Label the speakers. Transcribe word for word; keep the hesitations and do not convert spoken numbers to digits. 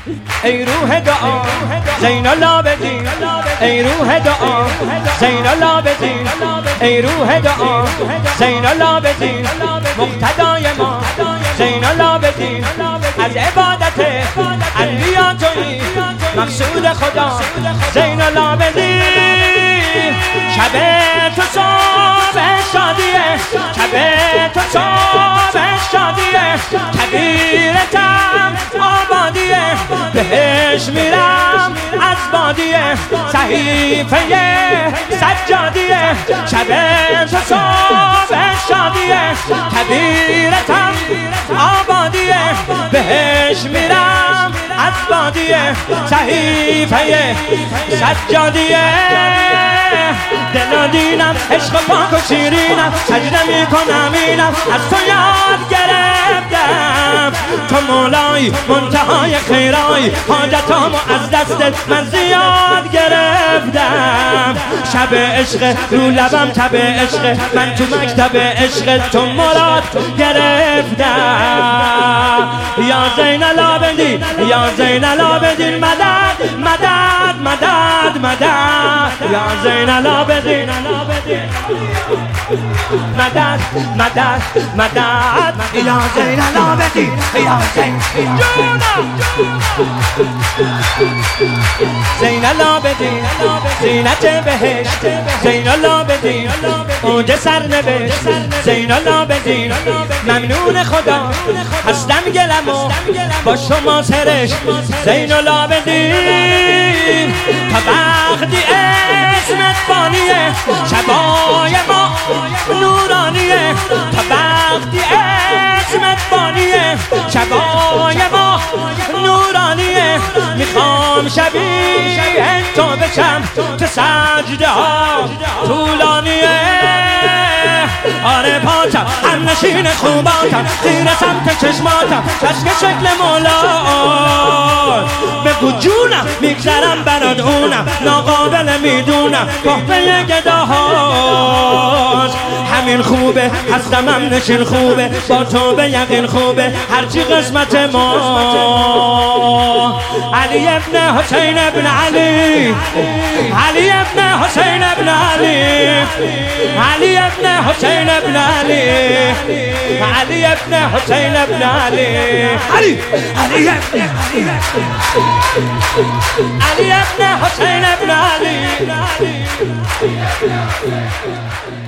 Speaker 1: ای روح دعا زین العابدین، ای روح دعا زین العابدین، ای روح دعا زین العابدین، مقتدای ما زین العابدین، از عبادت انبیا تویی مقصود خدا زین العابدین. شب تو صبح شادیه، شب تو صبح شادیه، کبیرتم آبادیه، بهش میرم از بادیه، صحیفه سجادیه، شب تو صبح شادیه، کبیرتم آبادیه، بهش میرم از بادیه، صحیفه سجادیه. دل دینم عشق پاک و شیرینم، سجده میکنم اینم از تو یاد گرفتم، تو مولای منتهای خیرای، حاجتامو از دستت من زیاد گرفتم. شب عشق رو لبم تب عشق، من تو مکتب عشق تو مراد گرفتم. یا زین العابدین، یا زین العابدین، مدد مدد مدد مدد، یا زین العابدین، مدد مدد مدد، یا زین العابدین، یا زین زین العابدین، زینت بهشت زین العابدین، اوج سرنوشت زین العابدین، ممنون خدا هستم گلمو با شما سرشت زین العابدین. تا وقتی اسمت بانیه شبای ما نورانیه، تا وقتی اسمت بانیه شبای ما نورانیه، میخوام شبیه تو بشم تو سجده ها طولانیه. آره پاچم هم نشین خوباتم، زیر سمت چشماتم چشک شکل مولاد، بگو جونم میگذرم برات اونم، ناقابل میدونم کهبه گداهاست. همین خوبه هستم هم نشین خوبه، با تو به یقین خوبه هرچی قسمت ما. علی ابن حسین ابن علی، علی ابن حسین ابن علی، علی ابن حسین ابن علی، علی ابن حسین ابن علی، علی علی ابن علی ابن حسین ابن علی.